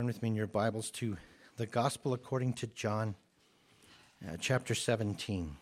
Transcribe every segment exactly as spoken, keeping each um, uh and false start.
Turn with me in your Bibles to the Gospel according to John, uh, chapter seventeen.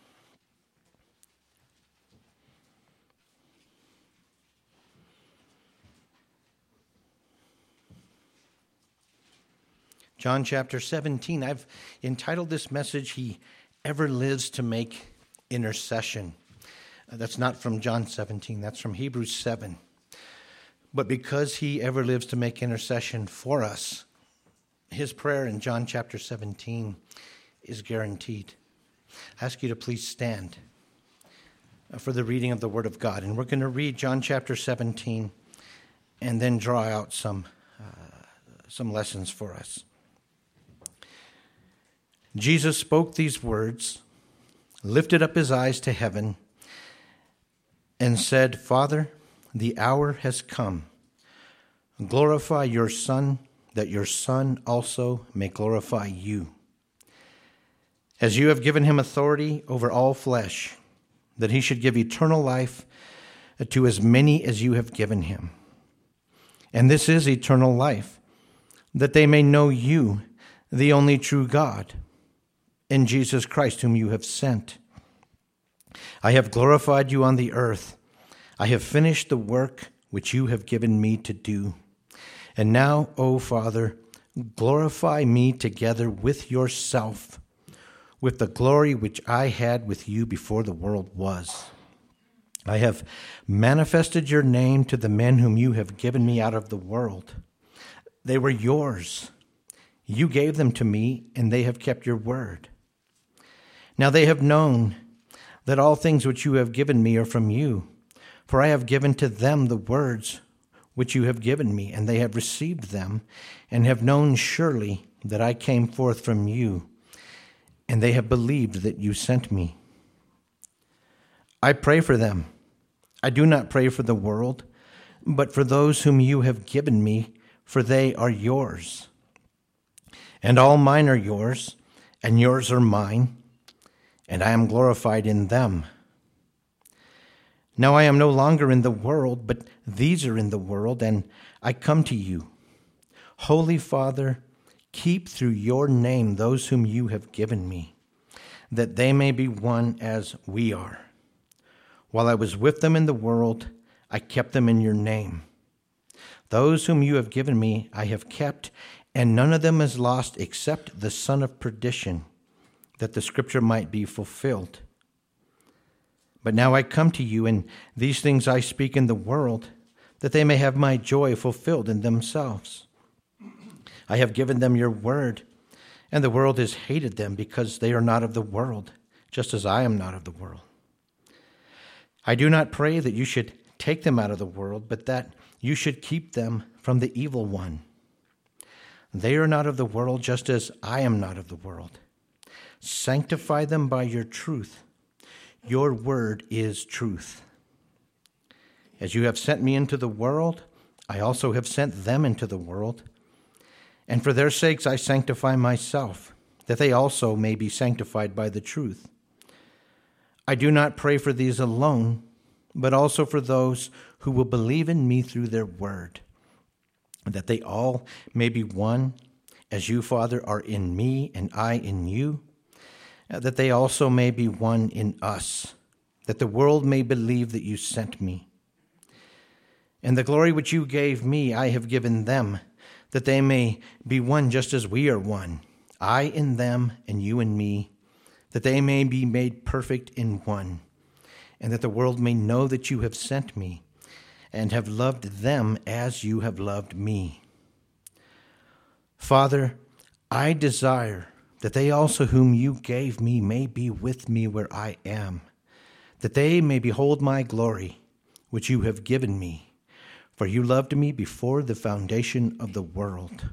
John chapter seventeen. I've entitled this message, He Ever Lives to Make Intercession. Uh, that's not from John seventeen, that's from Hebrews seven. But because He ever lives to make intercession for us, His prayer in John chapter seventeen is guaranteed. I ask you to please stand for the reading of the Word of God. And we're going to read John chapter seventeen and then draw out some, uh, some lessons for us. Jesus spoke these words, lifted up his eyes to heaven, and said, Father, the hour has come. Glorify your Son, that your Son also may glorify you. As you have given him authority over all flesh, that he should give eternal life to as many as you have given him. And this is eternal life, that they may know you, the only true God, and Jesus Christ whom you have sent. I have glorified you on the earth. I have finished the work which you have given me to do. And now, O Father, glorify me together with yourself, with the glory which I had with you before the world was. I have manifested your name to the men whom you have given me out of the world. They were yours. You gave them to me, and they have kept your word. Now they have known that all things which you have given me are from you, for I have given to them the words which you have given me, and they have received them, and have known surely that I came forth from you, and they have believed that you sent me. I pray for them. I do not pray for the world, but for those whom you have given me, for they are yours. And all mine are yours, and yours are mine, and I am glorified in them. Now I am no longer in the world, but these are in the world, and I come to you. Holy Father, keep through your name those whom you have given me, that they may be one as we are. While I was with them in the world, I kept them in your name. Those whom you have given me I have kept, and none of them is lost except the son of perdition, that the scripture might be fulfilled. But now I come to you, and these things I speak in the world, that they may have my joy fulfilled in themselves. I have given them your word, and the world has hated them because they are not of the world, just as I am not of the world. I do not pray that you should take them out of the world, but that you should keep them from the evil one. They are not of the world, just as I am not of the world. Sanctify them by your truth. Your word is truth. As you have sent me into the world, I also have sent them into the world. And for their sakes I sanctify myself, that they also may be sanctified by the truth. I do not pray for these alone, but also for those who will believe in me through their word, that they all may be one, as you, Father, are in me and I in you, that they also may be one in us, that the world may believe that you sent me. And the glory which you gave me I have given them, that they may be one just as we are one, I in them and you in me, that they may be made perfect in one, and that the world may know that you have sent me, and have loved them as you have loved me. Father, I desire that they also whom you gave me may be with me where I am, that they may behold my glory, which you have given me, for you loved me before the foundation of the world.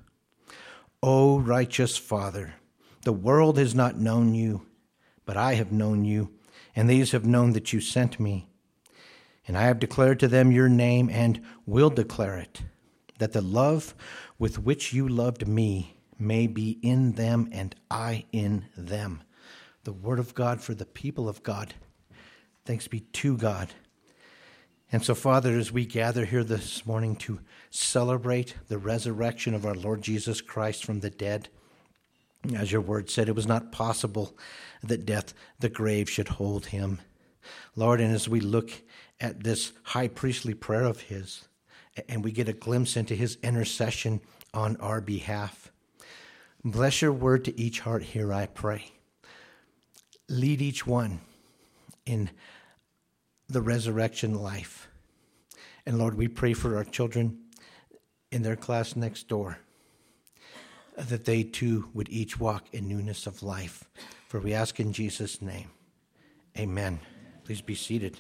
O righteous Father, the world has not known you, but I have known you, and these have known that you sent me. And I have declared to them your name, and will declare it, that the love with which you loved me may be in them and I in them. The word of God for the people of God. Thanks be to God. And so, Father, as we gather here this morning to celebrate the resurrection of our Lord Jesus Christ from the dead, as your word said, it was not possible that death, the grave, should hold him. Lord, and as we look at this high priestly prayer of his, and we get a glimpse into his intercession on our behalf, bless your word to each heart here, I pray. Lead each one in the resurrection life. And Lord, we pray for our children in their class next door, that they too would each walk in newness of life. For we ask in Jesus' name, amen. Please be seated.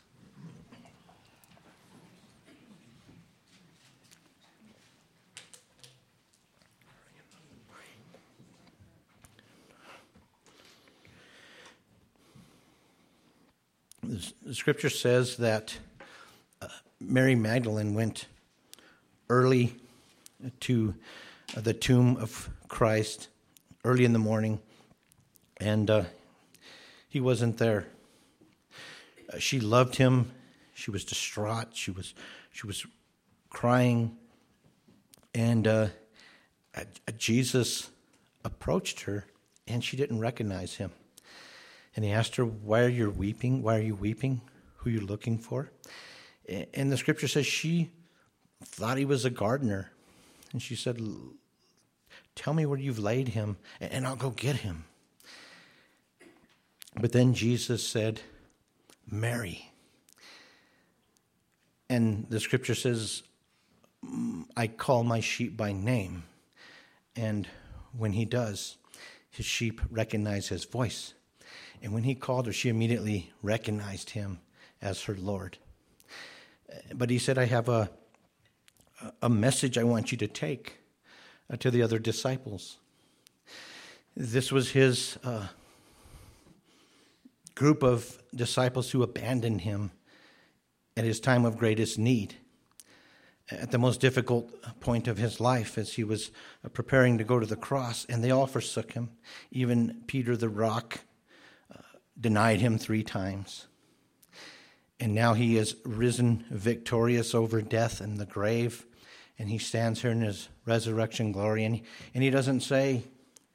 The scripture says that uh, Mary Magdalene went early to uh, the tomb of Christ, early in the morning, and uh, he wasn't there. Uh, she loved him. She was distraught. She was she was crying, and uh, uh, Jesus approached her, and she didn't recognize him. And he asked her, why are you weeping? Why are you weeping? Who are you looking for? And the scripture says she thought he was a gardener. And she said, tell me where you've laid him, and I'll go get him. But then Jesus said, Mary. And the scripture says, I call my sheep by name. And when he does, his sheep recognize his voice. And when he called her, she immediately recognized him as her Lord. But he said, I have a, a message I want you to take to the other disciples. This was his uh, group of disciples who abandoned him at his time of greatest need, at the most difficult point of his life as he was preparing to go to the cross, and they all forsook him. Even Peter the rock denied him three times. And now he is risen victorious over death and the grave. And he stands here in his resurrection glory. And he, and he doesn't say,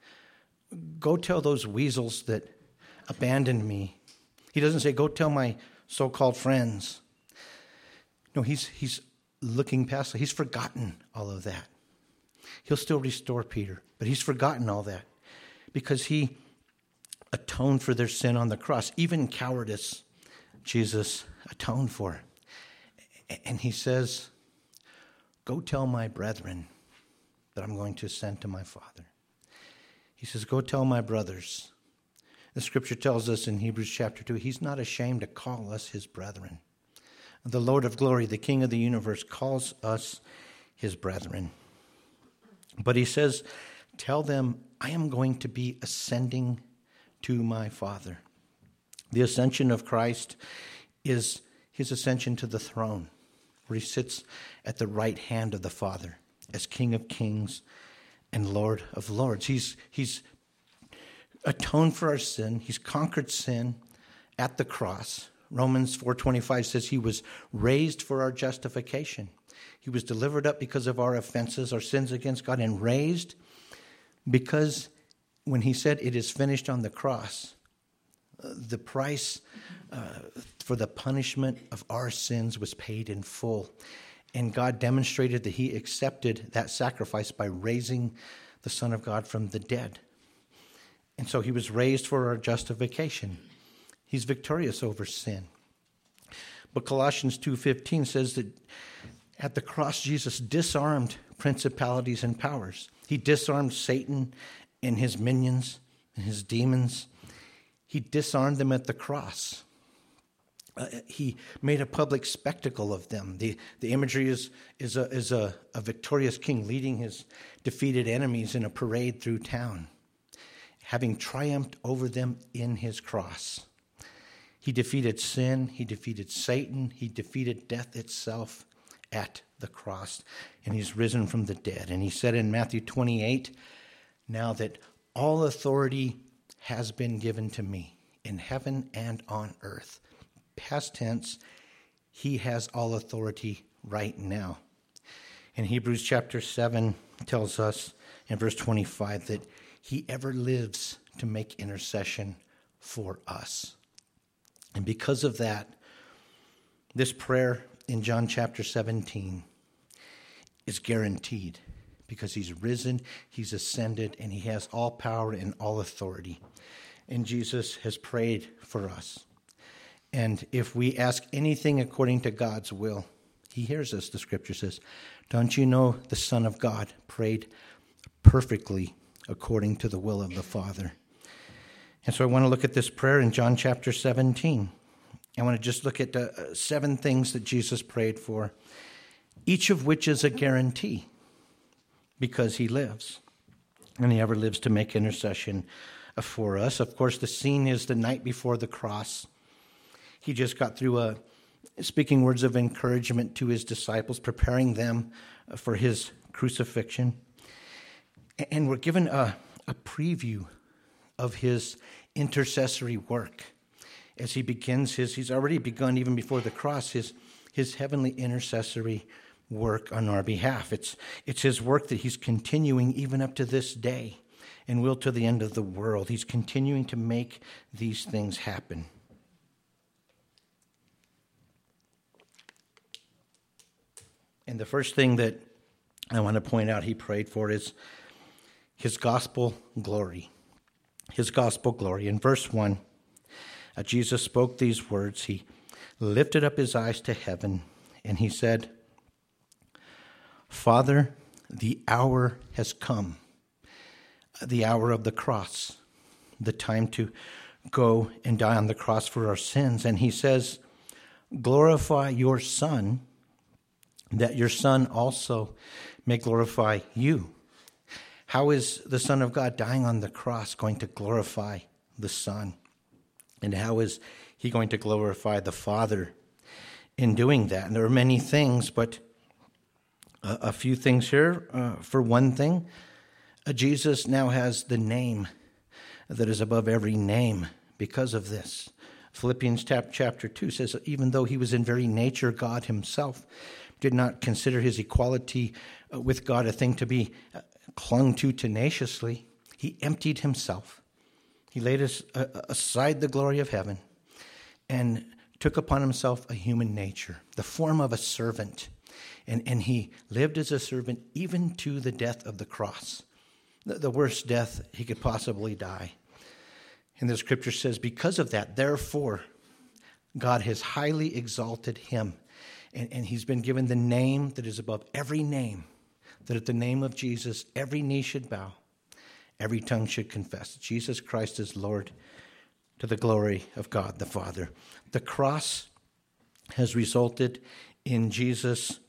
go tell those weasels that abandoned me. He doesn't say, go tell my so-called friends. No, he's, he's looking past it. He's forgotten all of that. He'll still restore Peter, but he's forgotten all that because he atoned for their sin on the cross. Even cowardice, Jesus atoned for. And he says, go tell my brethren that I'm going to ascend to my Father. He says, go tell my brothers. The scripture tells us in Hebrews chapter two, he's not ashamed to call us his brethren. The Lord of glory, the King of the universe, calls us his brethren. But he says, tell them I am going to be ascending to my Father. The ascension of Christ is his ascension to the throne, where he sits at the right hand of the Father as King of kings and Lord of lords. He's, he's atoned for our sin. He's conquered sin at the cross. Romans four twenty-five says he was raised for our justification. He was delivered up because of our offenses, our sins against God, and raised because when he said it is finished on the cross, uh, the price uh, for the punishment of our sins was paid in full. And God demonstrated that he accepted that sacrifice by raising the Son of God from the dead. And so he was raised for our justification. He's victorious over sin. But Colossians two fifteen says that at the cross, Jesus disarmed principalities and powers. He disarmed Satan and his minions and his demons. He disarmed them at the cross. Uh, he made a public spectacle of them. The, the imagery is, is, a, is a, a victorious king leading his defeated enemies in a parade through town, having triumphed over them in his cross. He defeated sin. He defeated Satan. He defeated death itself at the cross. And he's risen from the dead. And he said in Matthew twenty-eight, now that all authority has been given to me in heaven and on earth. Past tense, he has all authority right now. In Hebrews chapter seven tells us in verse twenty-five that he ever lives to make intercession for us. And because of that, this prayer in John chapter seventeen is guaranteed because he's risen, he's ascended, and he has all power and all authority. And Jesus has prayed for us. And if we ask anything according to God's will, he hears us, the scripture says. Don't you know the Son of God prayed perfectly according to the will of the Father? And so I want to look at this prayer in John chapter seventeen. I want to just look at uh, seven things that Jesus prayed for, each of which is a guarantee because he lives. And he ever lives to make intercession for us. Of course, the scene is the night before the cross. He just got through a speaking words of encouragement to his disciples, preparing them for his crucifixion. And we're given a, a preview of his intercessory work as he begins his, he's already begun even before the cross, his, his heavenly intercessory work on our behalf. It's, it's his work that he's continuing even up to this day and will to the end of the world. He's continuing to make these things happen. And the first thing that I want to point out he prayed for is his gospel glory. His gospel glory. In verse one, uh, Jesus spoke these words. He lifted up his eyes to heaven and he said, Father, the hour has come, the hour of the cross, the time to go and die on the cross for our sins. And he says, glorify your Son, that your Son also may glorify you. How is the Son of God dying on the cross going to glorify the Son? And how is he going to glorify the Father in doing that? And there are many things, but a, a few things here. Uh, for one thing, uh, Jesus now has the name that is above every name because of this. Philippians chapter two says, even though he was in very nature God himself, did not consider his equality with God a thing to be clung to tenaciously. He emptied himself. He laid aside the glory of heaven and took upon himself a human nature, the form of a servant. And, and he lived as a servant even to the death of the cross, the, the worst death he could possibly die. And the scripture says, because of that, therefore, God has highly exalted him. And, and he's been given the name that is above every name, that at the name of Jesus, every knee should bow, every tongue should confess Jesus Christ is Lord, to the glory of God the Father. The cross has resulted in Jesus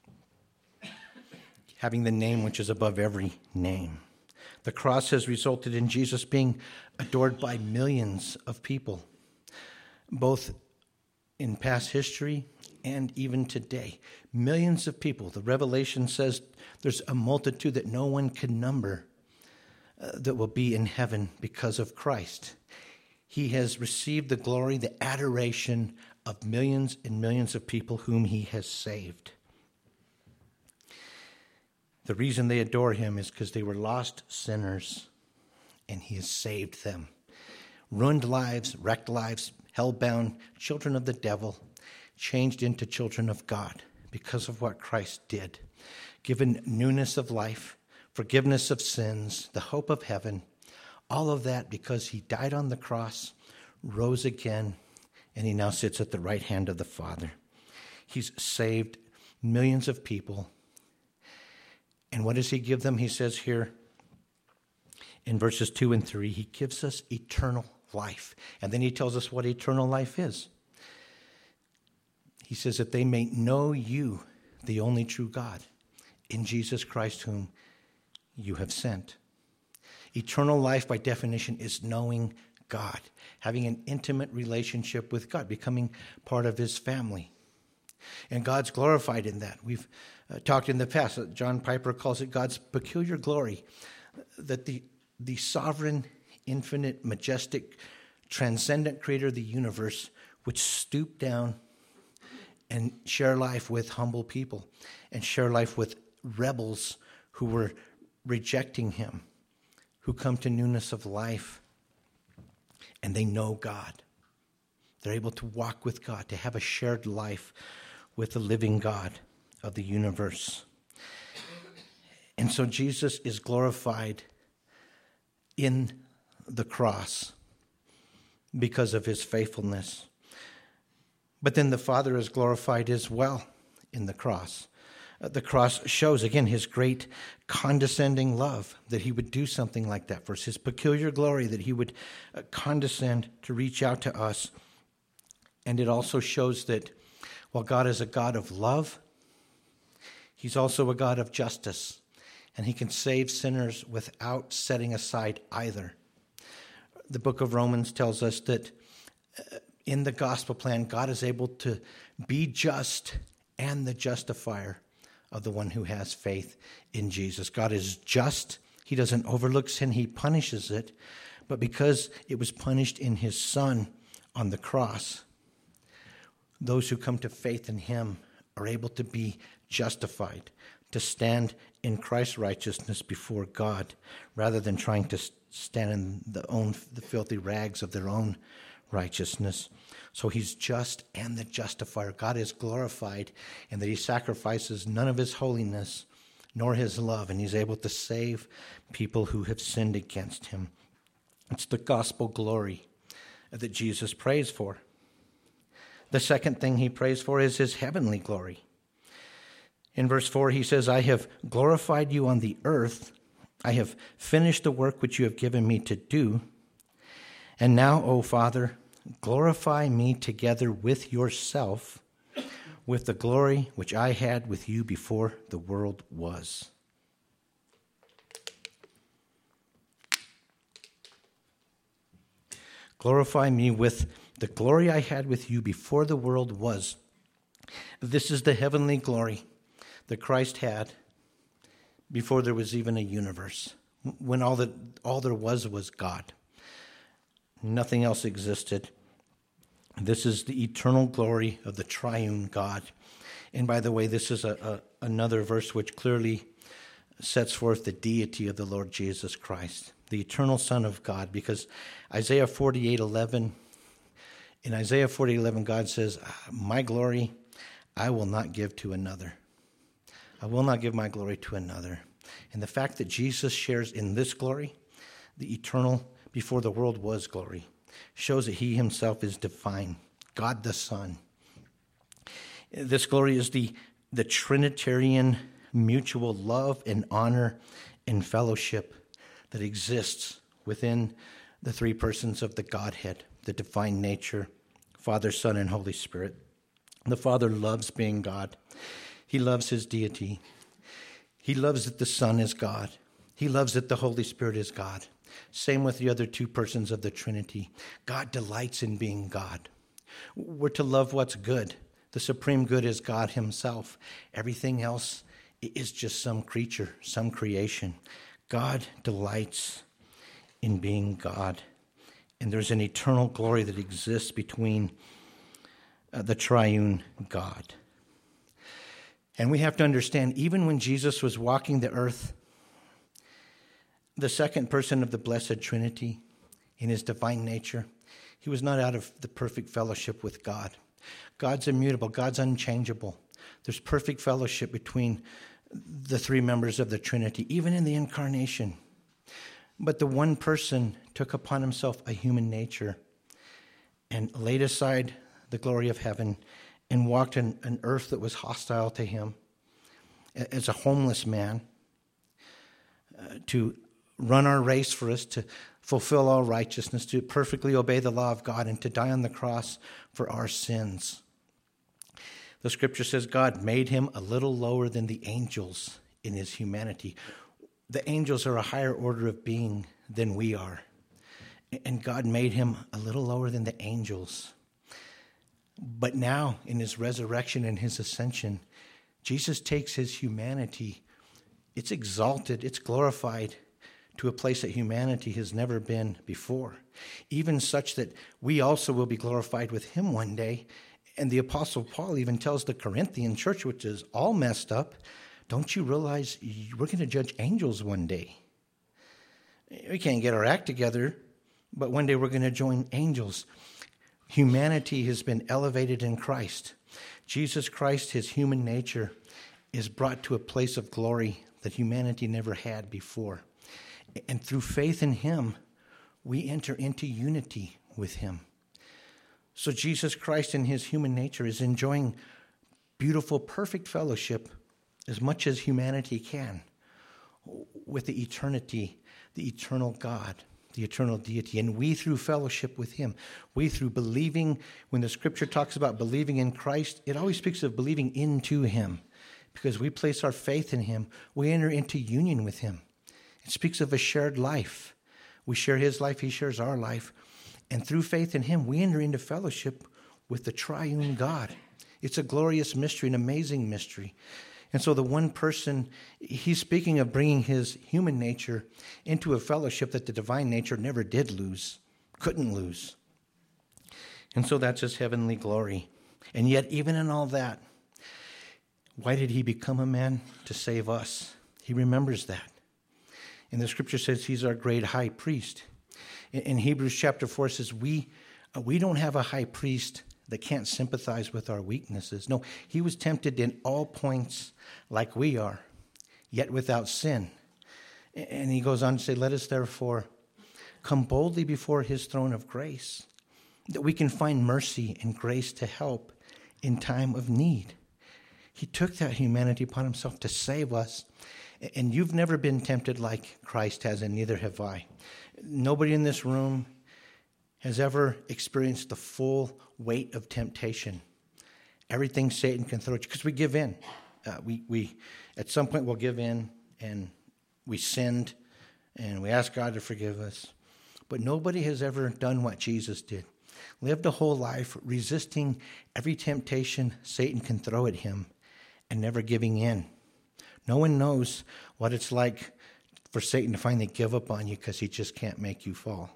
having the name which is above every name. The cross has resulted in Jesus being adored by millions of people, both in past history and even today. Millions of people. The Revelation says there's a multitude that no one can number uh, that will be in heaven because of Christ. He has received the glory, the adoration of millions and millions of people whom he has saved. The reason they adore him is because they were lost sinners and he has saved them. Ruined lives, wrecked lives, hell-bound, children of the devil, changed into children of God because of what Christ did. Given newness of life, forgiveness of sins, the hope of heaven, all of that because he died on the cross, rose again, and he now sits at the right hand of the Father. He's saved millions of people. And what does he give them? He says here in verses two and three, he gives us eternal life. And then he tells us what eternal life is. He says that they may know you, the only true God, in Jesus Christ whom you have sent. Eternal life, by definition, is knowing God, having an intimate relationship with God, becoming part of his family. And God's glorified in that. We've uh, talked in the past. Uh, John Piper calls it God's peculiar glory, that the, the sovereign, infinite, majestic, transcendent creator of the universe would stoop down and share life with humble people and share life with rebels who were rejecting him, who come to newness of life, and they know God. They're able to walk with God, to have a shared life with the living God of the universe. And so Jesus is glorified in the cross because of his faithfulness. But then the Father is glorified as well in the cross. Uh, the cross shows, again, his great condescending love, that he would do something like that for us, his peculiar glory, that he would uh, condescend to reach out to us. And it also shows that while God is a God of love, he's also a God of justice, and he can save sinners without setting aside either. The book of Romans tells us that uh, in the gospel plan, God is able to be just and the justifier of the one who has faith in Jesus. God is just. He doesn't overlook sin. He punishes it. But because it was punished in his Son on the cross, those who come to faith in him are able to be justified, to stand in Christ's righteousness before God, rather than trying to stand in the own the filthy rags of their own righteousness. So he's just and the justifier. God is glorified in that he sacrifices none of his holiness nor his love, and he's able to save people who have sinned against him. It's the gospel glory that Jesus prays for. The second thing he prays for is his heavenly glory. In verse four, he says, I have glorified you on the earth. I have finished the work which you have given me to do. And now, O Father, glorify me together with yourself, with the glory which I had with you before the world was. Glorify me with the glory I had with you before the world was. This is the heavenly glory that Christ had before there was even a universe, when all that all there was was God. Nothing else existed. This is the eternal glory of the triune God. And by the way, this is a, a, another verse which clearly sets forth the deity of the Lord Jesus Christ, the eternal Son of God, because Isaiah forty-eight eleven, in Isaiah forty-eight eleven, God says, my glory I will not give to another. I will not give my glory to another. And the fact that Jesus shares in this glory, the eternal, before the world was glory, shows that he himself is divine, God the Son. This glory is the, the Trinitarian mutual love and honor and fellowship that exists within the three persons of the Godhead, the divine nature, Father, Son, and Holy Spirit. The Father loves being God. He loves his deity. He loves that the Son is God. He loves that the Holy Spirit is God. Same with the other two persons of the Trinity. God delights in being God. We're to love what's good. The supreme good is God himself. Everything else is just some creature, some creation. God delights in being God. And there's an eternal glory that exists between uh, the triune God. And we have to understand, even when Jesus was walking the earth, the second person of the Blessed Trinity, in his divine nature, he was not out of the perfect fellowship with God. God's immutable. God's unchangeable. There's perfect fellowship between the three members of the Trinity, even in the incarnation. But the one person took upon himself a human nature and laid aside the glory of heaven and walked in an earth that was hostile to him as a homeless man, uh, to run our race for us, to fulfill all righteousness, to perfectly obey the law of God, and to die on the cross for our sins. The scripture says God made him a little lower than the angels in his humanity. The angels are a higher order of being than we are. And God made him a little lower than the angels. But now, in his resurrection and his ascension, Jesus takes his humanity. It's exalted, it's glorified to a place that humanity has never been before, even such that we also will be glorified with him one day, And the Apostle Paul even tells the Corinthian church, which is all messed up, don't you realize we're going to judge angels one day? We can't get our act together, but one day we're going to join angels. Humanity has been elevated in Christ. Jesus Christ, his human nature, is brought to a place of glory that humanity never had before. And through faith in him, we enter into unity with him. So Jesus Christ in his human nature is enjoying beautiful, perfect fellowship as much as humanity can with the eternity, the eternal God, the eternal deity. And we, through fellowship with him, we, through believing, when the scripture talks about believing in Christ, it always speaks of believing into him. Because we place our faith in him, we enter into union with him. It speaks of a shared life. We share his life, he shares our life. And through faith in him, we enter into fellowship with the triune God. It's a glorious mystery, an amazing mystery. And so the one person, he's speaking of bringing his human nature into a fellowship that the divine nature never did lose, couldn't lose. And so that's his heavenly glory. And yet, even in all that, why did he become a man? To save us. He remembers that. And the scripture says he's our great high priest. In Hebrews chapter four, it says, we, we don't have a high priest that can't sympathize with our weaknesses. No, he was tempted in all points like we are, yet without sin. And he goes on to say, let us therefore come boldly before his throne of grace, that we can find mercy and grace to help in time of need. He took that humanity upon himself to save us. And you've never been tempted like Christ has, and neither have I. Nobody in this room has ever experienced the full weight of temptation. Everything Satan can throw at you, because we give in. Uh, we, we, at some point, we'll give in, and we sinned, and we ask God to forgive us. But nobody has ever done what Jesus did. Lived a whole life resisting every temptation Satan can throw at him and never giving in. No one knows what it's like for Satan to finally give up on you because he just can't make you fall.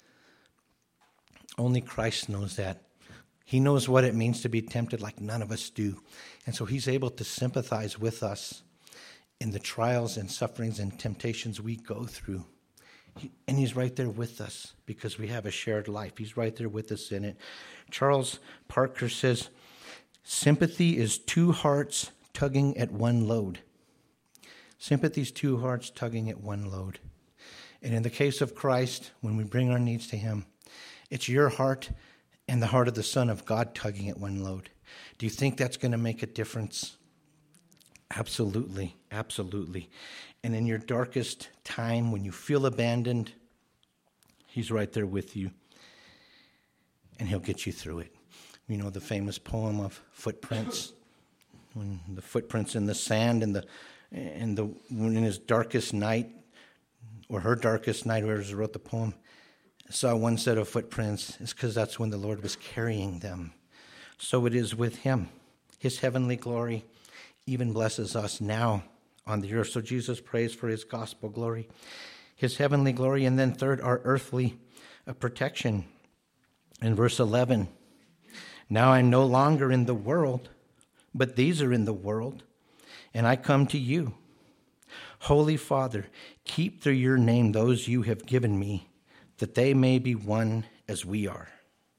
Only Christ knows that. He knows what it means to be tempted like none of us do. And so he's able to sympathize with us in the trials and sufferings and temptations we go through. He, and he's right there with us because we have a shared life. He's right there with us in it. Charles Parker says, sympathy is two hearts tugging at one load. Sympathy is two hearts tugging at one load. And in the case of Christ, when we bring our needs to him, it's your heart and the heart of the Son of God tugging at one load. Do you think that's going to make a difference? Absolutely, absolutely. And in your darkest time, when you feel abandoned, he's right there with you, and he'll get you through it. You know the famous poem of Footprints, when the footprints in the sand and the and the when in his darkest night, or her darkest night, whoever wrote the poem, saw one set of footprints, it's because that's when the Lord was carrying them. So it is with him. His heavenly glory even blesses us now on the earth. So Jesus prays for his gospel glory, his heavenly glory, and then third, our earthly uh, protection. In verse eleven, now I'm no longer in the world, but these are in the world, and I come to you. Holy Father, keep through your name those you have given me, that they may be one as we are.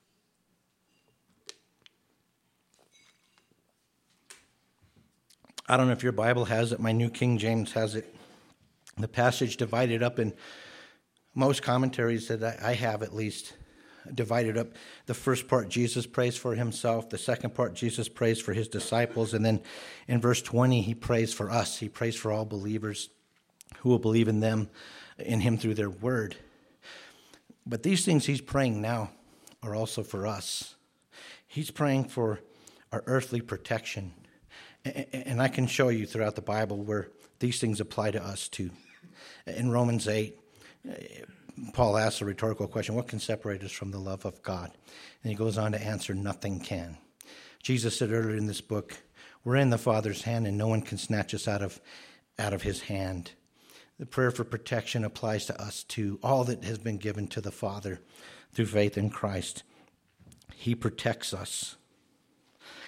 I don't know if your Bible has it. My New King James has it. The passage divided up in most commentaries that I have, at least, divided up. The first part, Jesus prays for himself. The second part, Jesus prays for his disciples. And then in verse twenty, he prays for us. He prays for all believers who will believe in them, in him through their word. But these things he's praying now are also for us. He's praying for our earthly protection. And I can show you throughout the Bible where these things apply to us too. In Romans eight, Paul asks a rhetorical question, what can separate us from the love of God? And he goes on to answer, nothing can. Jesus said earlier in this book, we're in the Father's hand and no one can snatch us out of, out of his hand. The prayer for protection applies to us too. All that has been given to the Father through faith in Christ. He protects us.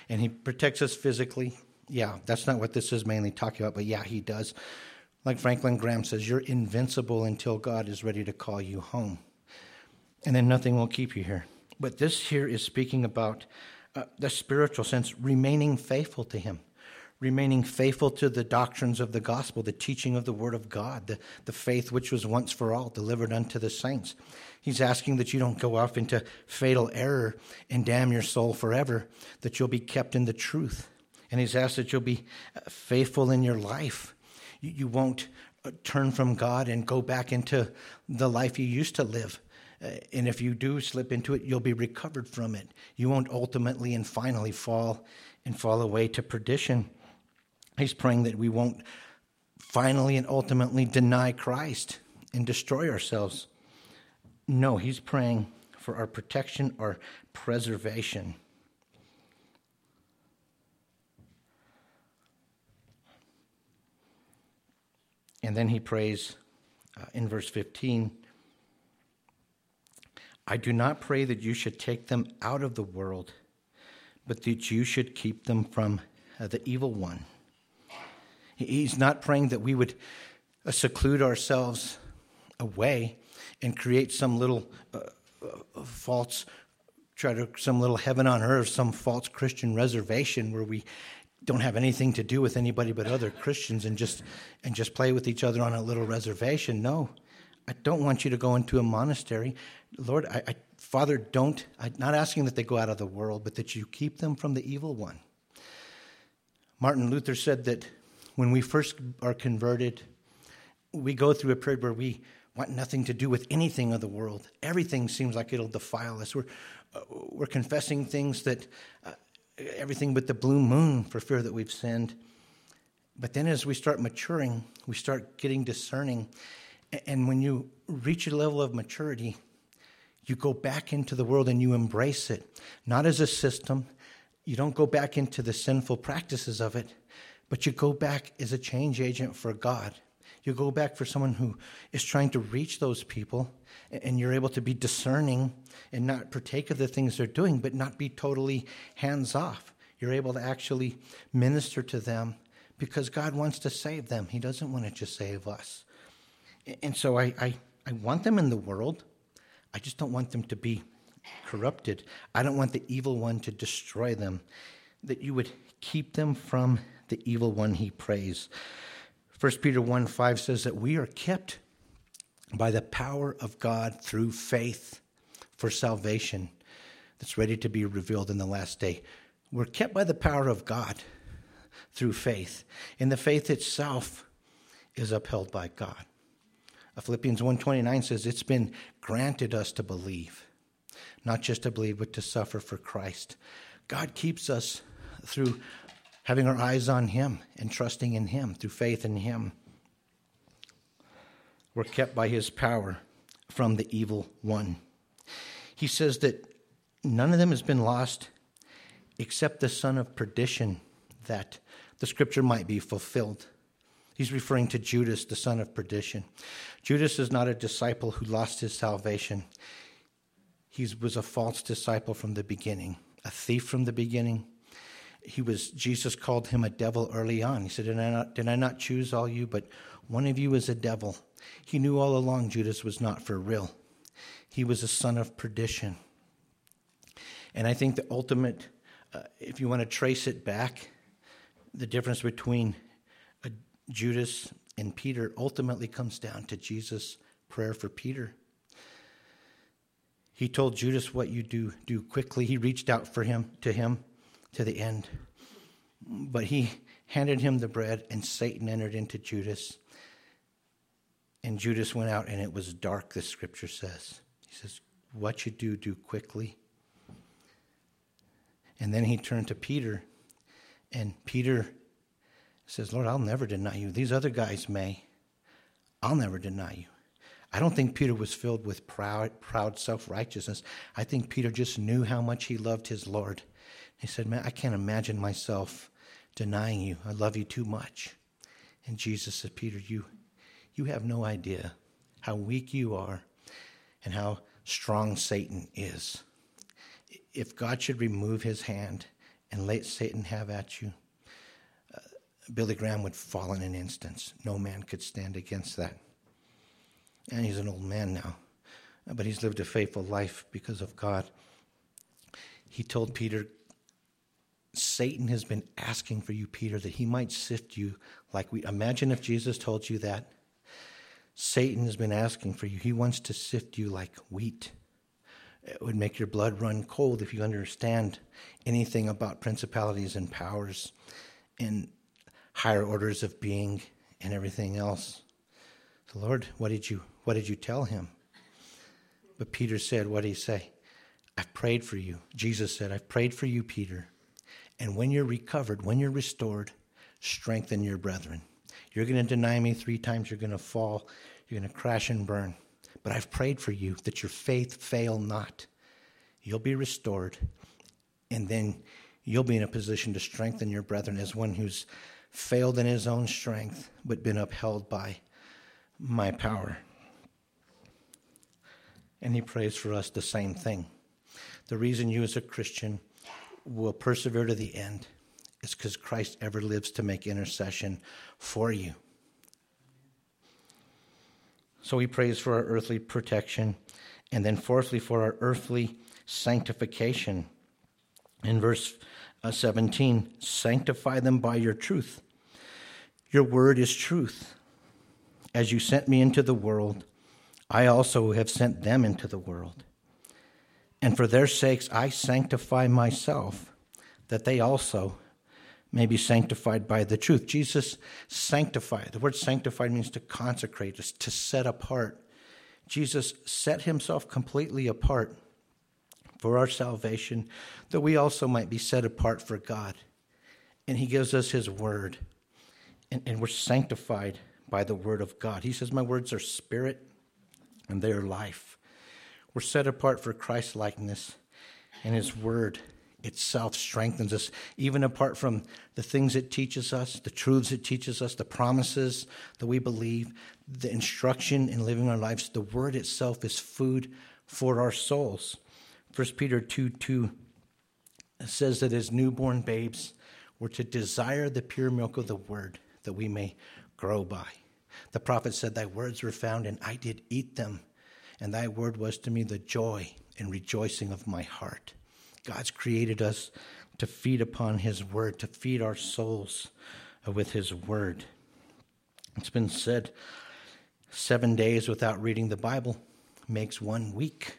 And he protects us physically. Yeah, that's not what this is mainly talking about, but yeah, he does. Like Franklin Graham says, you're invincible until God is ready to call you home. And then nothing will keep you here. But this here is speaking about uh, the spiritual sense, remaining faithful to him, remaining faithful to the doctrines of the gospel, the teaching of the word of God, the, the faith which was once for all delivered unto the saints. He's asking that you don't go off into fatal error and damn your soul forever, that you'll be kept in the truth. And he's asked that you'll be faithful in your life. You, you won't turn from God and go back into the life you used to live. Uh, and if you do slip into it, you'll be recovered from it. You won't ultimately and finally fall and fall away to perdition. He's praying that we won't finally and ultimately deny Christ and destroy ourselves. No, he's praying for our protection, our preservation. And then he prays uh, in verse fifteen, I do not pray that you should take them out of the world, but that you should keep them from uh, the evil one. He's not praying that we would uh, seclude ourselves away and create some little uh, uh, false, try to, some little heaven on earth, some false Christian reservation where we don't have anything to do with anybody but other Christians and just and just play with each other on a little reservation. No, I don't want you to go into a monastery. Lord, I, I Father, don't, I'm not asking that they go out of the world, but that you keep them from the evil one. Martin Luther said that when we first are converted, we go through a period where we want nothing to do with anything of the world. Everything seems like it'll defile us. We're, uh, we're confessing things that... Uh, everything but the blue moon for fear that we've sinned. But then as we start maturing, we start getting discerning. And when you reach a level of maturity, you go back into the world and you embrace it. Not as a system. You don't go back into the sinful practices of it, but you go back as a change agent for God. You go back for someone who is trying to reach those people, and you're able to be discerning and not partake of the things they're doing, but not be totally hands off. You're able to actually minister to them because God wants to save them. He doesn't want to just save us. And so I, I, I want them in the world. I just don't want them to be corrupted. I don't want the evil one to destroy them. That you would keep them from the evil one, he prays. First Peter one five says that we are kept by the power of God through faith for salvation that's ready to be revealed in the last day. We're kept by the power of God through faith, and the faith itself is upheld by God. Philippians one twenty-nine says it's been granted us to believe, not just to believe, but to suffer for Christ. God keeps us through having our eyes on him and trusting in him, through faith in him. We're kept by his power from the evil one. He says that none of them has been lost except the son of perdition, that the scripture might be fulfilled. He's referring to Judas, the son of perdition. Judas is not a disciple who lost his salvation. He was a false disciple from the beginning, a thief from the beginning. He was, Jesus called him a devil early on. He said, did I not, did I not choose all you, but one of you is a devil. He knew all along Judas was not for real. He was a son of perdition. And I think the ultimate, uh, if you want to trace it back, the difference between uh, Judas and Peter ultimately comes down to Jesus' prayer for Peter. He told Judas, what you do, do quickly. He reached out for him, to him, to the end. But he handed him the bread, and Satan entered into Judas. And Judas went out, and it was dark, the scripture says. He says, what you do, do quickly. And then he turned to Peter, and Peter says, Lord, I'll never deny you. These other guys may. I'll never deny you. I don't think Peter was filled with proud, proud self-righteousness. I think Peter just knew how much he loved his Lord. He said, man, I can't imagine myself denying you. I love you too much. And Jesus said, Peter, you, you have no idea how weak you are and how strong Satan is. If God should remove his hand and let Satan have at you, uh, Billy Graham would fall in an instant. No man could stand against that. And he's an old man now, but he's lived a faithful life because of God. He told Peter, Satan has been asking for you, Peter, that he might sift you like wheat. Imagine if Jesus told you that. Satan has been asking for you. He wants to sift you like wheat. It would make your blood run cold if you understand anything about principalities and powers and higher orders of being and everything else. So, Lord, what did you what did you tell him? But Peter said, what did he say? I've prayed for you. Jesus said, I've prayed for you, Peter. And when you're recovered, when you're restored, strengthen your brethren. You're going to deny me three times. You're going to fall. You're going to crash and burn. But I've prayed for you that your faith fail not. You'll be restored. And then you'll be in a position to strengthen your brethren as one who's failed in his own strength, but been upheld by my power. And he prays for us the same thing. The reason you as a Christian will persevere to the end is because Christ ever lives to make intercession for you. So he prays for our earthly protection, and then fourthly for our earthly sanctification. In verse seventeen, sanctify them by your truth. Your word is truth. As you sent me into the world, I also have sent them into the world. And for their sakes I sanctify myself, that they also may be sanctified by the truth. Jesus sanctified. The word sanctified means to consecrate, to set apart. Jesus set himself completely apart for our salvation, that we also might be set apart for God. And he gives us his word. And, and we're sanctified by the word of God. He says, my words are spirit and they are life. We're set apart for Christ's likeness, and his word itself strengthens us, even apart from the things it teaches us, the truths it teaches us, the promises that we believe, the instruction in living our lives. The word itself is food for our souls. First Peter two two says that as newborn babes, we're to desire the pure milk of the word, that we may grow by. The prophet said, thy words were found, and I did eat them, and thy word was to me the joy and rejoicing of my heart. God's created us to feed upon his word, to feed our souls with his word. It's been said, seven days without reading the Bible makes one week.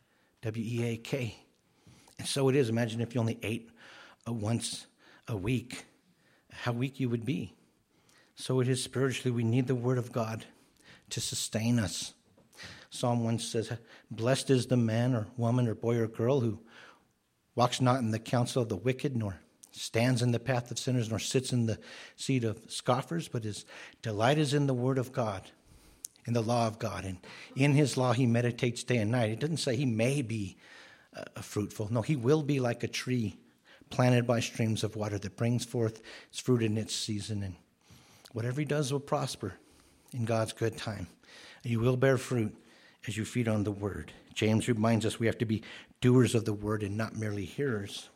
W E A K. And so it is. Imagine if you only ate once a week, how weak you would be. So it is spiritually. We need the word of God to sustain us. Psalm one says, blessed is the man or woman or boy or girl who walks not in the counsel of the wicked, nor stands in the path of sinners, nor sits in the seat of scoffers, but his delight is in the word of God, in the law of God. And in his law he meditates day and night. It doesn't say he may be uh, fruitful. No, he will be like a tree planted by streams of water that brings forth its fruit in its season. And whatever he does will prosper in God's good time. You will bear fruit as you feed on the word. James reminds us we have to be doers of the word and not merely hearers.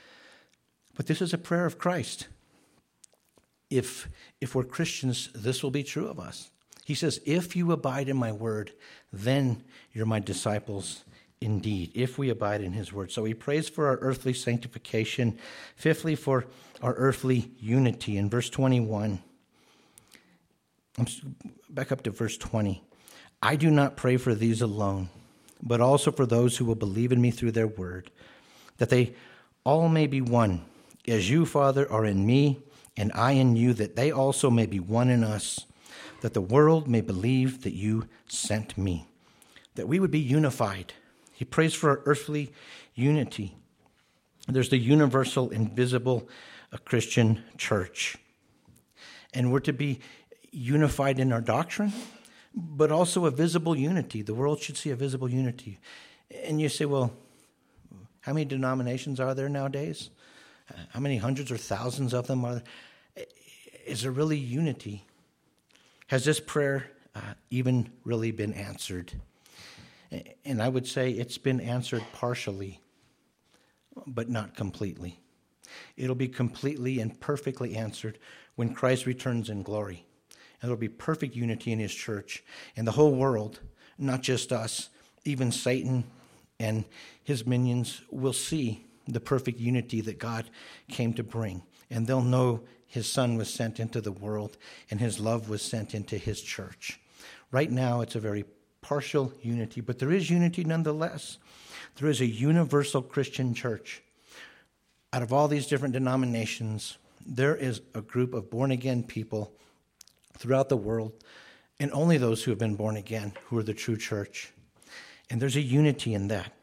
But this is a prayer of Christ. If, if we're Christians, this will be true of us. He says, if you abide in my word, then you're my disciples indeed, if we abide in his word. So he prays for our earthly sanctification. Fifthly, for our earthly unity. In verse twenty-one, I'm back up to verse twenty. I do not pray for these alone, but also for those who will believe in me through their word, that they all may be one, as you, Father, are in me, and I in you, that they also may be one in us, that the world may believe that you sent me, that we would be unified. He prays for our earthly unity. There's the universal, invisible uh, Christian church. And we're to be unified in our doctrine, but also a visible unity. The world should see a visible unity. And you say, well, how many denominations are there nowadays? How many hundreds or thousands of them are there? Is there really unity? Has this prayer uh, even really been answered? And I would say it's been answered partially, but not completely. It'll be completely and perfectly answered when Christ returns in glory. And there'll be perfect unity in his church. And the whole world, not just us, even Satan and his minions will see the perfect unity that God came to bring. And they'll know his son was sent into the world and his love was sent into his church. Right now, it's a very partial unity, but there is unity nonetheless. There is a universal Christian church. Out of all these different denominations, there is a group of born-again people throughout the world, and only those who have been born again who are the true church. And there's a unity in that.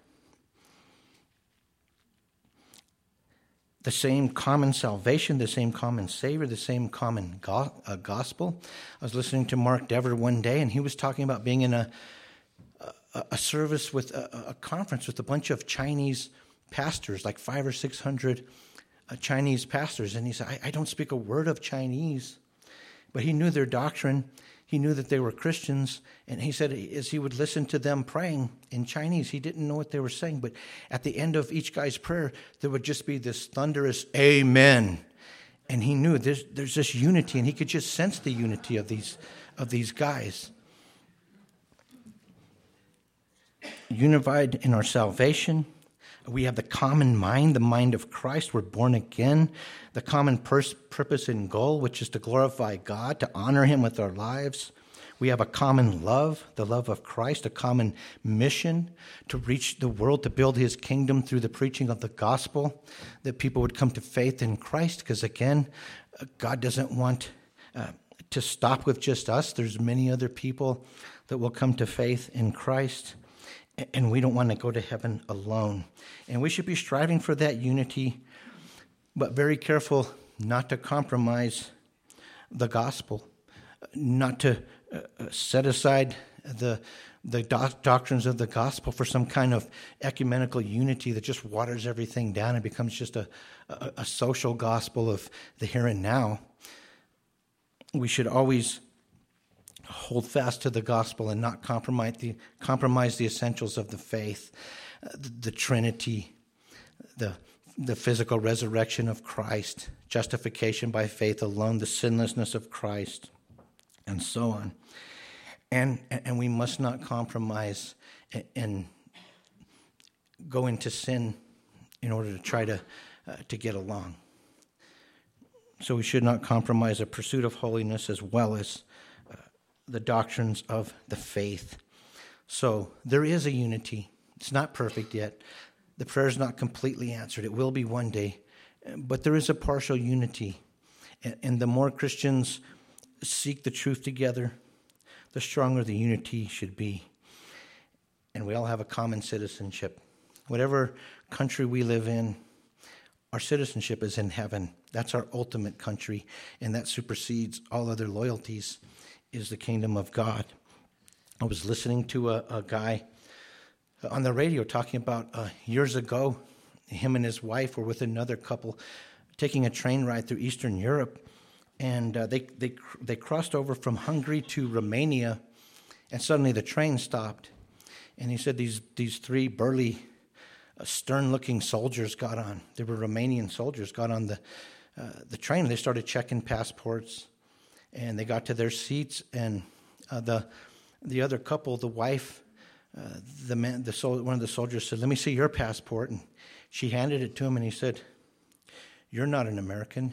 The same common salvation, the same common Savior, the same common go- uh, gospel. I was listening to Mark Dever one day, and he was talking about being in a a, a service with a, a conference with a bunch of Chinese pastors, like five or six hundred uh, Chinese pastors. And he said, I, I don't speak a word of Chinese. But he knew their doctrine. He knew that they were Christians. And he said as he would listen to them praying in Chinese, he didn't know what they were saying. But at the end of each guy's prayer, there would just be this thunderous amen. And he knew there's, there's this unity, and he could just sense the unity of these, of these guys. Unified in our salvation. We have the common mind, the mind of Christ. We're born again. The common pers- purpose and goal, which is to glorify God, to honor him with our lives. We have a common love, the love of Christ, a common mission to reach the world, to build his kingdom through the preaching of the gospel, that people would come to faith in Christ. Because again, God doesn't want uh, to stop with just us. There's many other people that will come to faith in Christ. And we don't want to go to heaven alone. And we should be striving for that unity, but very careful not to compromise the gospel, not to uh, set aside the the doc- doctrines of the gospel for some kind of ecumenical unity that just waters everything down and becomes just a, a, a social gospel of the here and now. We should always hold fast to the gospel and not compromise the compromise the essentials of the faith, uh, the, the Trinity, the the physical resurrection of Christ, justification by faith alone, the sinlessness of Christ, and so on. And and we must not compromise and, and go into sin in order to try to uh, to get along. So we should not compromise a pursuit of holiness as well as the doctrines of the faith. So there is a unity. It's not perfect yet. The prayer is not completely answered. It will be one day. But there is a partial unity. And the more Christians seek the truth together, the stronger the unity should be. And we all have a common citizenship. Whatever country we live in, our citizenship is in heaven. That's our ultimate country, and that supersedes all other loyalties. Is the kingdom of God. I was listening to a, a guy on the radio talking about uh, years ago, him and his wife were with another couple taking a train ride through Eastern Europe, and uh, they, they, they crossed over from Hungary to Romania, and suddenly the train stopped. And he said these, these three burly, uh, stern-looking soldiers got on. They were Romanian soldiers, got on the, uh, the train. They started checking passports. And they got to their seats, and uh, the the other couple, the wife, uh, the man, the sol- one of the soldiers said, "Let me see your passport." And she handed it to him, and he said, "You're not an American."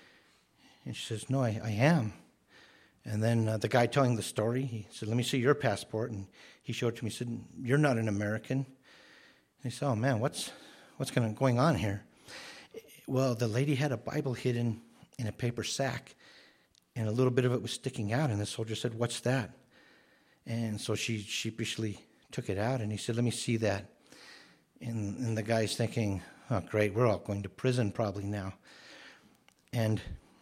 And she says, "No, I, I am." And then uh, the guy telling the story, he said, "Let me see your passport." And he showed it to me. He said, "You're not an American." And he said, "Oh man, what's what's going going on here?" Well, the lady had a Bible hidden in a paper sack. And a little bit of it was sticking out, and the soldier said, "What's that?" And so she sheepishly took it out, and he said, "Let me see that." And, and the guy's thinking, "Oh, great, we're all going to prison probably now." And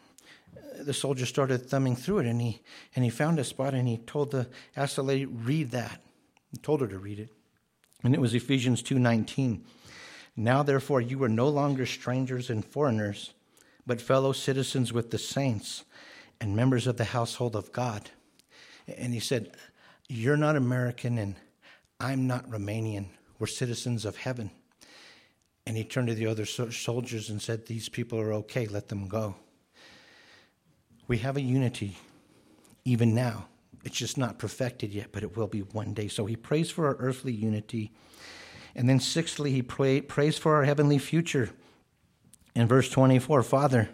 the soldier started thumbing through it, and he and he found a spot, and he told the asked the lady, "Read that." He told her to read it, and it was Ephesians two nineteen. "Now, therefore, you are no longer strangers and foreigners, but fellow citizens with the saints and members of the household of God." And he said, "You're not American and I'm not Romanian. We're citizens of heaven." And he turned to the other soldiers and said, these people are okay, let them go. We have a unity even now. It's just not perfected yet, but it will be one day. So he prays for our earthly unity. And then sixthly, he pray, prays for our heavenly future. In verse twenty-four, Father,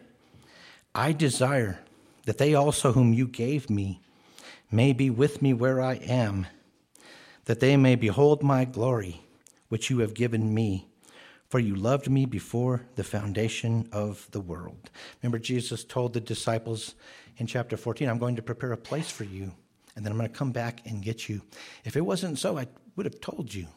I desire that they also whom you gave me may be with me where I am, that they may behold my glory, which you have given me. For you loved me before the foundation of the world. Remember, Jesus told the disciples in chapter fourteen, I'm going to prepare a place for you, and then I'm going to come back and get you. If it wasn't so, I would have told you.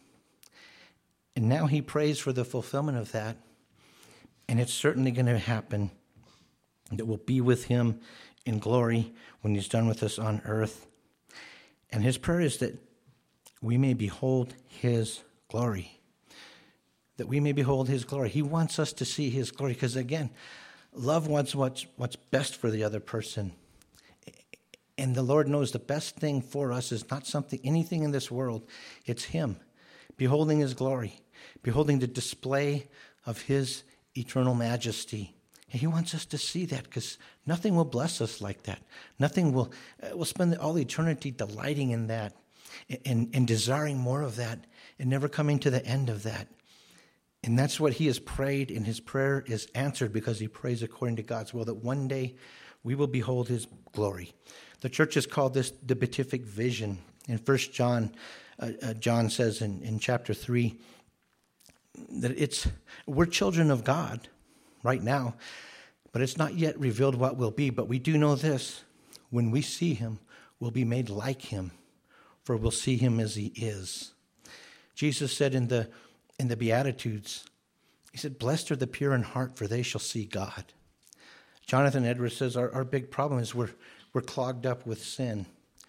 And now he prays for the fulfillment of that, and it's certainly going to happen, that we'll be with him in glory when he's done with us on earth. And his prayer is that we may behold his glory. That we may behold his glory. He wants us to see his glory because, again, love wants what's, what's best for the other person. And the Lord knows the best thing for us is not something, anything in this world. It's him, beholding his glory, beholding the display of his eternal majesty. And he wants us to see that because nothing will bless us like that. Nothing will, uh, we'll spend all eternity delighting in that and, and desiring more of that and never coming to the end of that. And that's what he has prayed, and his prayer is answered because he prays according to God's will, that one day we will behold his glory. The church has called this the beatific vision. In First John, uh, uh, John says in, in chapter three that it's we're children of God right now, but it's not yet revealed what will be. But we do know this: when we see him, we'll be made like him, for we'll see him as he is. Jesus said in the In the Beatitudes, he said, blessed are the pure in heart, for they shall see God. Jonathan Edwards says our, our big problem is we're, we're clogged up with sin.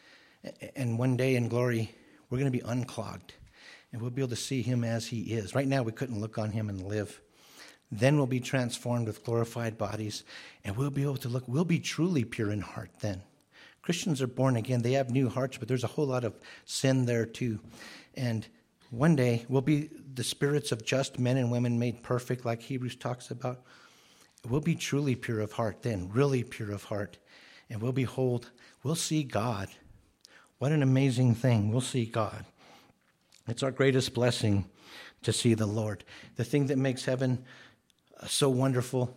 And one day in glory, we're going to be unclogged. And we'll be able to see him as he is. Right now, we couldn't look on him and live. Then we'll be transformed with glorified bodies. And we'll be able to look, we'll be truly pure in heart then. Christians are born again. They have new hearts, but there's a whole lot of sin there too. And one day, we'll be the spirits of just men and women made perfect, like Hebrews talks about. We'll be truly pure of heart then, really pure of heart. And we'll behold, we'll see God. What an amazing thing. We'll see God. It's our greatest blessing to see the Lord. The thing that makes heaven so wonderful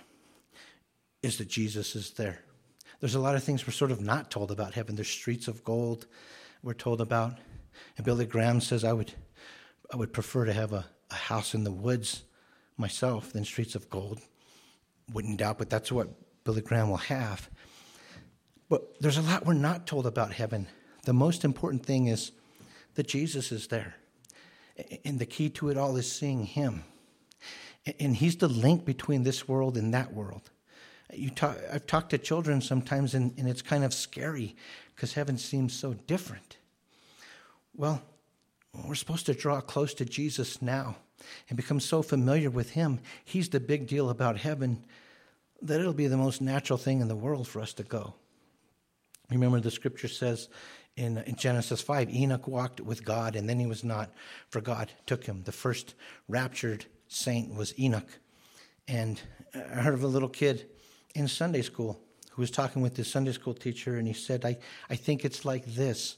is that Jesus is there. There's a lot of things we're sort of not told about heaven. There's streets of gold we're told about. And Billy Graham says, I would I would prefer to have a, a house in the woods myself than streets of gold. Wouldn't doubt, but that's what Billy Graham will have. But there's a lot we're not told about heaven. The most important thing is that Jesus is there. And the key to it all is seeing him. And he's the link between this world and that world. You talk, I've talked to children sometimes, and, and it's kind of scary because heaven seems so different. Well, we're supposed to draw close to Jesus now and become so familiar with him. He's the big deal about heaven that it'll be the most natural thing in the world for us to go. Remember, the scripture says in, in Genesis five, Enoch walked with God, and then he was not, for God took him. The first raptured saint was Enoch. And I heard of a little kid in Sunday school who was talking with his Sunday school teacher, and he said, I, I think it's like this.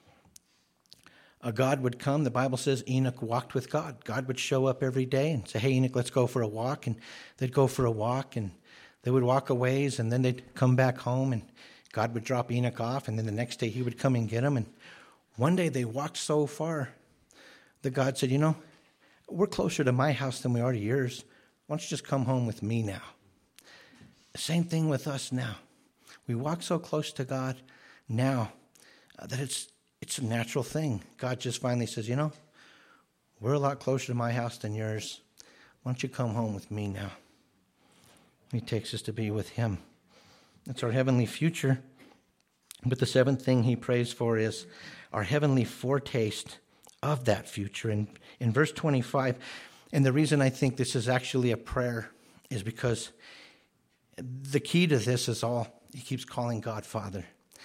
A God would come. The Bible says Enoch walked with God. God would show up every day and say, hey, Enoch, let's go for a walk. And they'd go for a walk, and they would walk a ways, and then they'd come back home, and God would drop Enoch off, and then the next day he would come and get him. And one day they walked so far that God said, you know, we're closer to my house than we are to yours. Why don't you just come home with me now? Same thing with us now. We walk so close to God now uh, that it's It's a natural thing. God just finally says, you know, we're a lot closer to my house than yours. Why don't you come home with me now? He takes us to be with him. It's our heavenly future. But the seventh thing he prays for is our heavenly foretaste of that future. And in verse twenty-five, and the reason I think this is actually a prayer is because the key to this is all, he keeps calling God Father.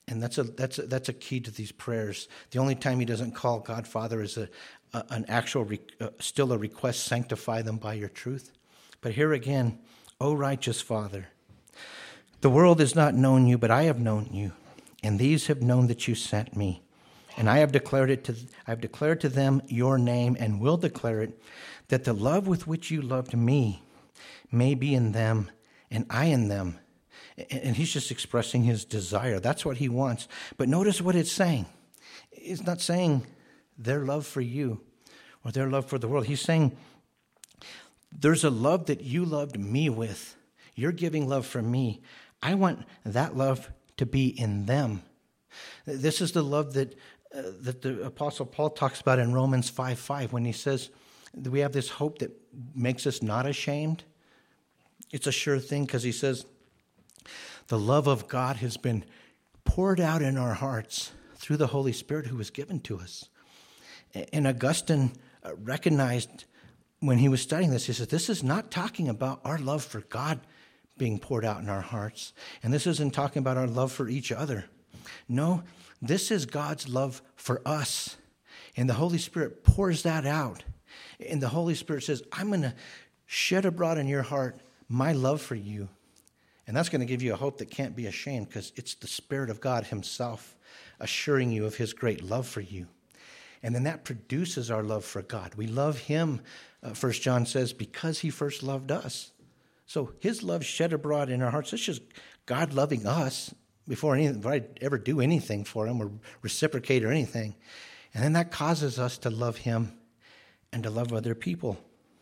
And that's a that's a, that's a key to these prayers. The only time he doesn't call God Father is a, a an actual re, uh, still a request, sanctify them by your truth. But here again, O righteous Father, the world has not known you, but I have known you, and these have known that you sent me. And I have declared it to I have declared to them your name, and will declare it, that the love with which you loved me may be in them, and I in them. And he's just expressing his desire. That's what he wants. But notice what it's saying. It's not saying their love for you or their love for the world. He's saying there's a love that you loved me with. You're giving love for me. I want that love to be in them. This is the love that uh, that the Apostle Paul talks about in Romans five five when he says that we have this hope that makes us not ashamed. It's a sure thing because he says, the love of God has been poured out in our hearts through the Holy Spirit who was given to us. And Augustine recognized when he was studying this, he said, this is not talking about our love for God being poured out in our hearts. And this isn't talking about our love for each other. No, this is God's love for us. And the Holy Spirit pours that out. And the Holy Spirit says, I'm going to shed abroad in your heart my love for you. And that's going to give you a hope that can't be ashamed because it's the Spirit of God himself assuring you of his great love for you. And then that produces our love for God. We love him, uh, First John says, because he first loved us. So his love shed abroad in our hearts. It's just God loving us before, anything, before I ever do anything for him or reciprocate or anything. And then that causes us to love him and to love other people.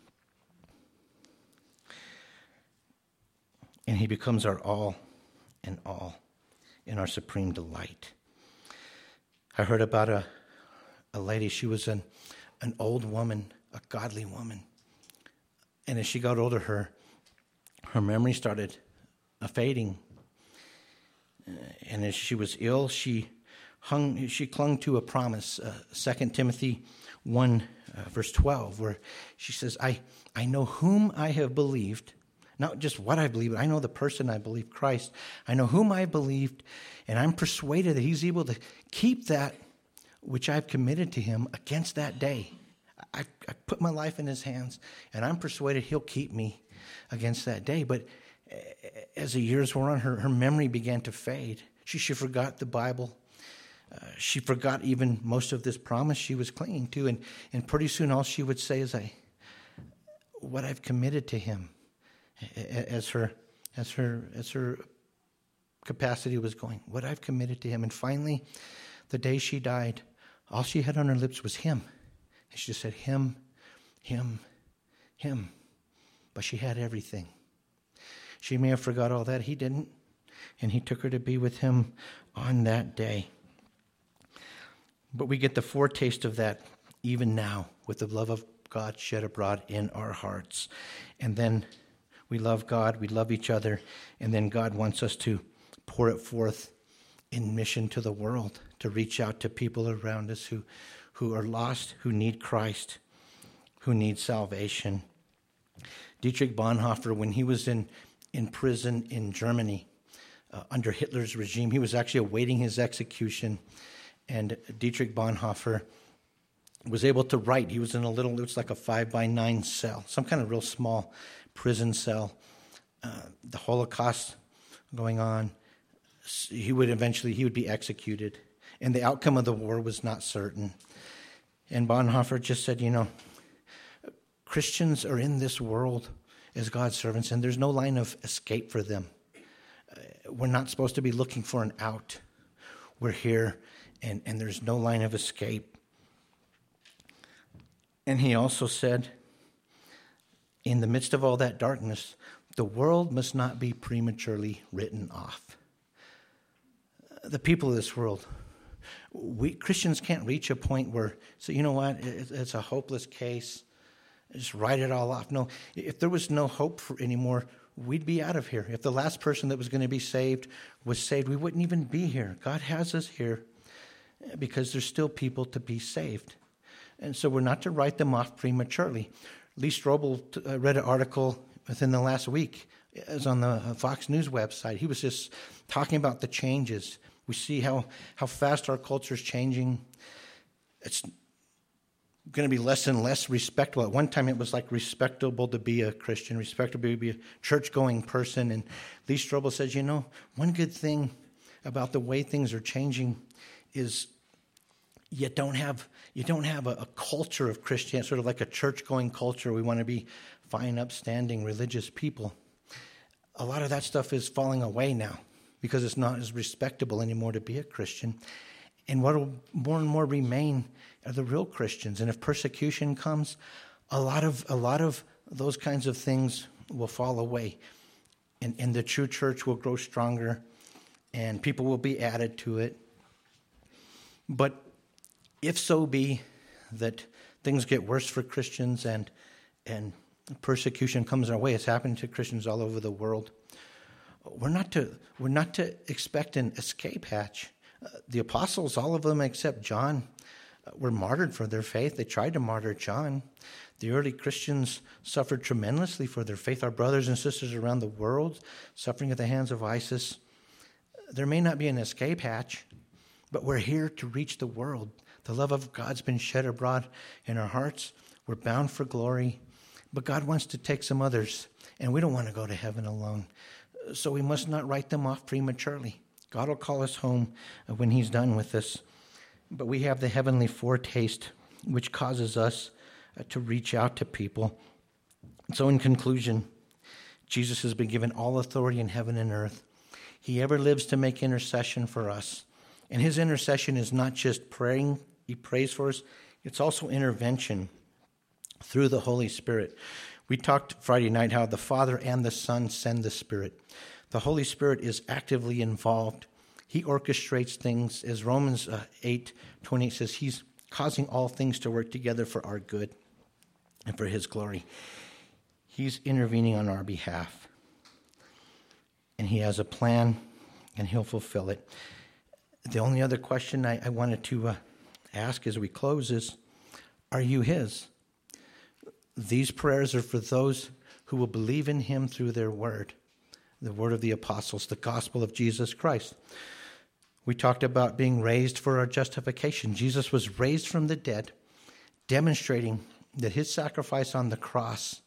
And he becomes our all and all in our supreme delight. I heard about a, a lady, she was an, an old woman, a godly woman. And as she got older, her, her memory started fading. And as she was ill, she hung, she clung to a promise, uh, Second Timothy one, uh, verse twelve, where she says, I, I know whom I have believed. Not just what I believe, but I know the person I believe, Christ. I know whom I believed, and I'm persuaded that he's able to keep that which I've committed to him against that day. I, I put my life in his hands, and I'm persuaded he'll keep me against that day. But as the years wore on, her, her memory began to fade. She, she forgot the Bible. Uh, she forgot even most of this promise she was clinging to. And, and pretty soon all she would say is, I, what I've committed to him. As her, as her, as her capacity was going, what I've committed to him. And finally, the day she died, all she had on her lips was him. And she just said, him, him, him. But she had everything. She may have forgot all that. He didn't. And he took her to be with him on that day. But we get the foretaste of that even now with the love of God shed abroad in our hearts. And then we love God, we love each other, and then God wants us to pour it forth in mission to the world, to reach out to people around us who, who are lost, who need Christ, who need salvation. Dietrich Bonhoeffer, when he was in, in prison in Germany uh, under Hitler's regime, he was actually awaiting his execution, and Dietrich Bonhoeffer was able to write. He was in a little, it was like a five by nine cell, some kind of real small prison cell, uh, the Holocaust going on. He would eventually, he would be executed. And the outcome of the war was not certain. And Bonhoeffer just said, you know, Christians are in this world as God's servants, and there's no line of escape for them. Uh, we're not supposed to be looking for an out. We're here, and, and there's no line of escape. And he also said, in the midst of all that darkness, the world must not be prematurely written off. The people of this world, we Christians can't reach a point where, so you know what, it, it's a hopeless case, just write it all off. No, if there was no hope for anymore, we'd be out of here. If the last person that was going to be saved was saved, we wouldn't even be here. God has us here because there's still people to be saved. And so we're not to write them off prematurely. Lee Strobel uh, read an article within the last week. It was on the Fox News website. He was just talking about the changes We see how, how fast our culture is changing. It's going to be less and less respectable. At one time, it was like respectable to be a Christian, respectable to be a church-going person. And Lee Strobel says, you know, one good thing about the way things are changing is you don't have you don't have a, a culture of Christianity, sort of like a church-going culture. We want to be fine, upstanding, religious people. A lot of that stuff is falling away now because it's not as respectable anymore to be a Christian. And what will more and more remain are the real Christians. And if persecution comes, a lot of a lot of those kinds of things will fall away. And, and the true church will grow stronger, and people will be added to it. But if so be that things get worse for Christians and and persecution comes our way, it's happening to Christians all over the world, we're not to we're not to expect an escape hatch. Uh, the apostles, all of them except John, uh, were martyred for their faith. They tried to martyr John. The early Christians suffered tremendously for their faith. Our brothers and sisters around the world suffering at the hands of ISIS. There may not be an escape hatch, but we're here to reach the world. The love of God's been shed abroad in our hearts. We're bound for glory. But God wants to take some others, and we don't want to go to heaven alone. So we must not write them off prematurely. God will call us home when he's done with us. But we have the heavenly foretaste, which causes us to reach out to people. So in conclusion, Jesus has been given all authority in heaven and earth. He ever lives to make intercession for us. And his intercession is not just praying, he prays for us, it's also intervention through the Holy Spirit. We talked Friday night how the Father and the Son send the Spirit. The Holy Spirit is actively involved. He orchestrates things. As Romans uh, eight twenty says, he's causing all things to work together for our good and for his glory. He's intervening on our behalf. And he has a plan, and he'll fulfill it. The only other question I, I wanted to uh, ask as we close is, are you his? These prayers are for those who will believe in him through their word, the word of the apostles, the gospel of Jesus Christ. We talked about being raised for our justification. Jesus was raised from the dead, demonstrating that his sacrifice on the cross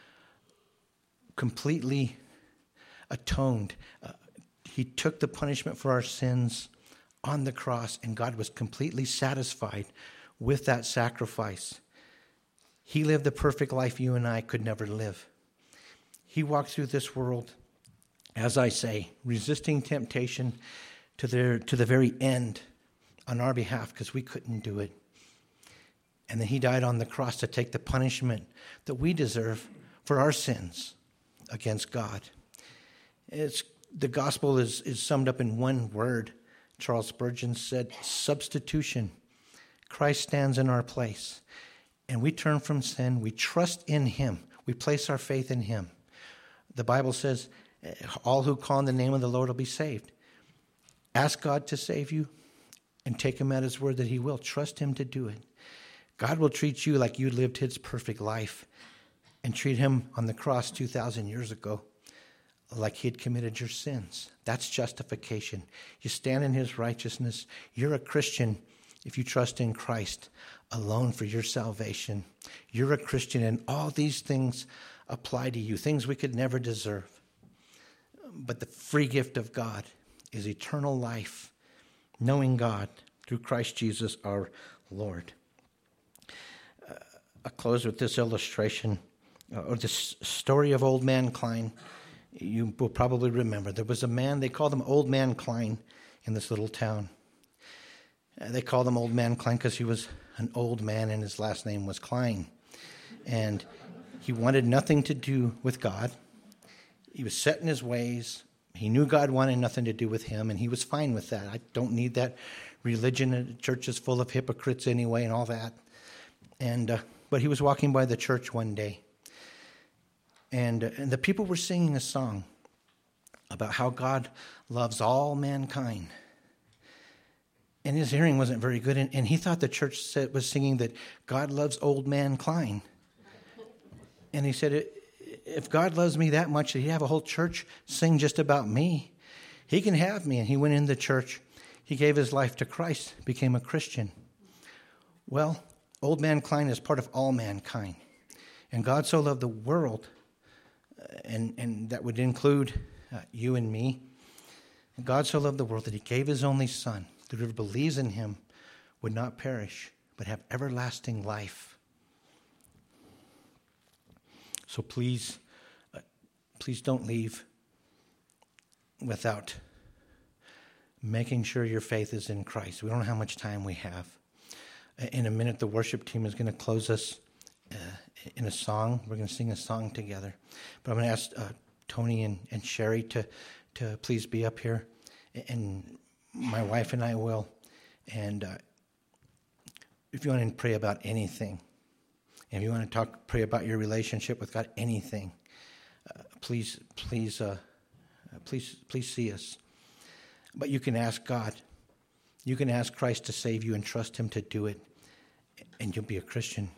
completely atoned. Uh, he took the punishment for our sins on the cross, and God was completely satisfied with that sacrifice. He lived the perfect life you and I could never live. He walked through this world, as I say, resisting temptation to their to the very end on our behalf because we couldn't do it. And then he died on the cross to take the punishment that we deserve for our sins against God. It's the gospel is, is summed up in one word. Charles Spurgeon said, substitution. Christ stands in our place. And we turn from sin. We trust in him. We place our faith in him. The Bible says, all who call on the name of the Lord will be saved. Ask God to save you and take him at his word that he will. Trust him to do it. God will treat you like you lived his perfect life and treat him on the cross two thousand years ago like he had committed your sins. That's justification. You stand in his righteousness. You're a Christian if you trust in Christ alone for your salvation. You're a Christian, and all these things apply to you, things we could never deserve. But the free gift of God is eternal life, knowing God through Christ Jesus our Lord. Uh, I'll close with this illustration, uh, or this story of Old Man Klein. You will probably remember. There was a man, they called him Old Man Klein in this little town. Uh, they called him Old Man Klein because he was an old man and his last name was Klein. And he wanted nothing to do with God. He was set in his ways. He knew God wanted nothing to do with him, and he was fine with that. I don't need that religion. The church is full of hypocrites anyway and all that. And uh, but he was walking by the church one day, and, uh, and the people were singing a song about how God loves all mankind. And his hearing wasn't very good, and, and he thought the church said, was singing that God loves Old Man Klein. And he said, if God loves me that much, that he'd have a whole church sing just about me. He can have me. And he went in the church. He gave his life to Christ, became a Christian. Well, old mankind is part of all mankind. And God so loved the world, and, and that would include uh, you and me. And God so loved the world that he gave his only Son, that whoever believes in him would not perish, but have everlasting life. So please, uh, please don't leave without making sure your faith is in Christ. We don't know how much time we have. In a minute, the worship team is going to close us uh, in a song. We're going to sing a song together. But I'm going to ask uh, Tony and, and Sherry to, to please be up here. And my wife and I will. And uh, if you want to pray about anything, if you want to talk, pray about your relationship with God, anything, uh, please, please, uh, please, please see us. But you can ask God. You can ask Christ to save you and trust him to do it, and you'll be a Christian.